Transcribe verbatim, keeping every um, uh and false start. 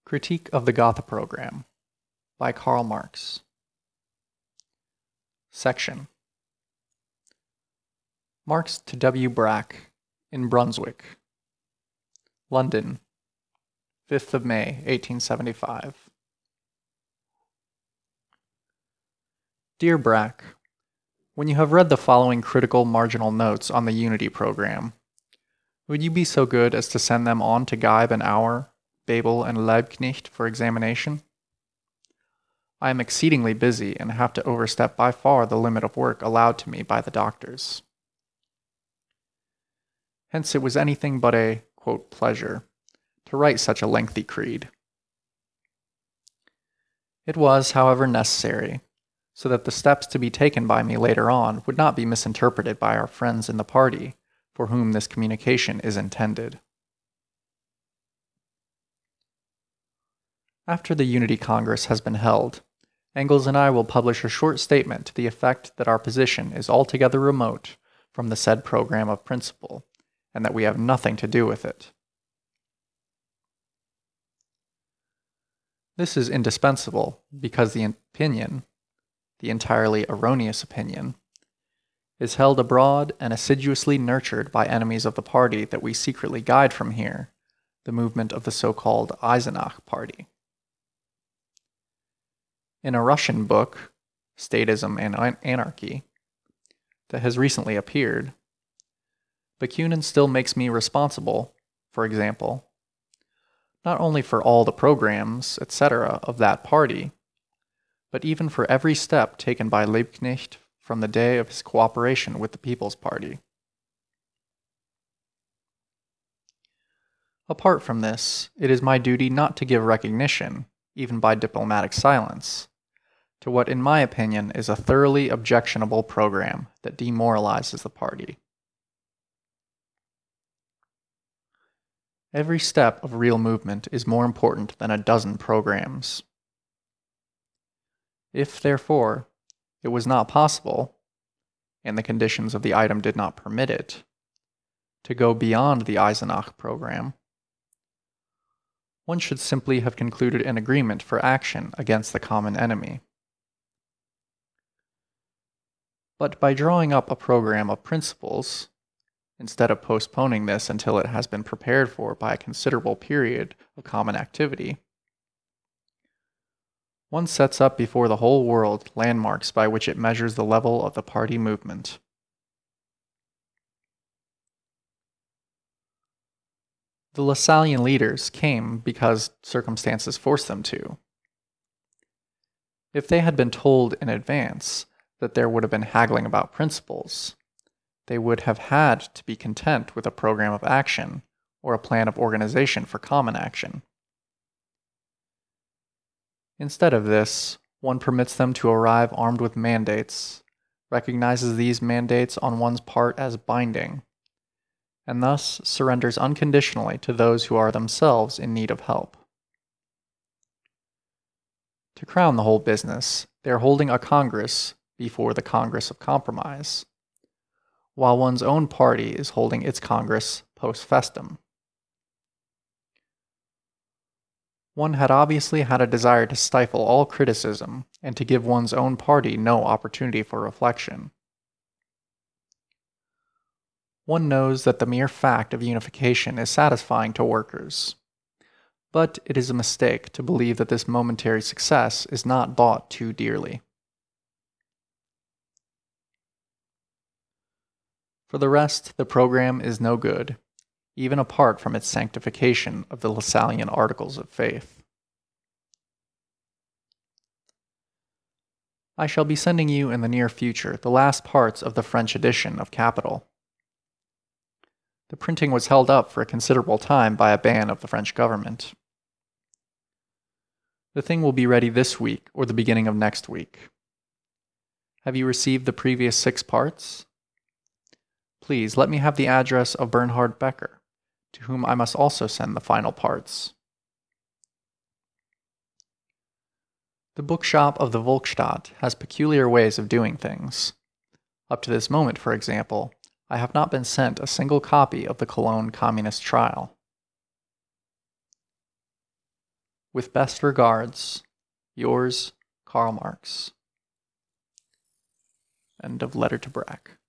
Critique of the Gotha Program by Karl Marx. Section. Marx to W. Brack, in Brunswick, London, fifth of May, eighteen seventy-five. Dear Brack, when you have read the following critical marginal notes on the Unity Program, would you be so good as to send them on to Geib and Auer, Bebel and Liebknecht for examination? I am exceedingly busy and have to overstep by far the limit of work allowed to me by the doctors. Hence it was anything but a, quote, pleasure to write such a lengthy creed. It was, however, necessary, so that the steps to be taken by me later on would not be misinterpreted by our friends in the party for whom this communication is intended. After the Unity Congress has been held, Engels and I will publish a short statement to the effect that our position is altogether remote from the said program of principle, and that we have nothing to do with it. This is indispensable because the opinion, the entirely erroneous opinion, is held abroad and assiduously nurtured by enemies of the party that we secretly guide from here, the movement of the so-called Eisenach party. In a Russian book, Statism and Anarchy, that has recently appeared, Bakunin still makes me responsible, for example, not only for all the programs, et cetera, of that party, but even for every step taken by Liebknecht from the day of his cooperation with the People's Party. Apart from this, it is my duty not to give recognition, even by diplomatic silence, to what in my opinion is a thoroughly objectionable program that demoralizes the party. Every step of real movement is more important than a dozen programs. If, therefore, it was not possible, and the conditions of the item did not permit it, to go beyond the Eisenach program, one should simply have concluded an agreement for action against the common enemy. But by drawing up a program of principles, instead of postponing this until it has been prepared for by a considerable period of common activity, one sets up before the whole world landmarks by which it measures the level of the party movement. The Lassallean leaders came because circumstances forced them to. If they had been told in advance that there would have been haggling about principles, they would have had to be content with a program of action or a plan of organization for common action. Instead of this, one permits them to arrive armed with mandates, recognizes these mandates on one's part as binding, and thus surrenders unconditionally to those who are themselves in need of help. To crown the whole business, they are holding a Congress before the Congress of Compromise, while one's own party is holding its Congress post festum. One had obviously had a desire to stifle all criticism and to give one's own party no opportunity for reflection. One knows that the mere fact of unification is satisfying to workers, but it is a mistake to believe that this momentary success is not bought too dearly. For the rest, the program is no good, even apart from its sanctification of the Lassallean Articles of Faith. I shall be sending you in the near future the last parts of the French edition of Capital. The printing was held up for a considerable time by a ban of the French government. The thing will be ready this week or the beginning of next week. Have you received the previous six parts? Please let me have the address of Bernhard Becker, to whom I must also send the final parts. The bookshop of the Volksstadt has peculiar ways of doing things. Up to this moment, for example, I have not been sent a single copy of the Cologne Communist Trial. With best regards, yours, Karl Marx. End of letter to Brack.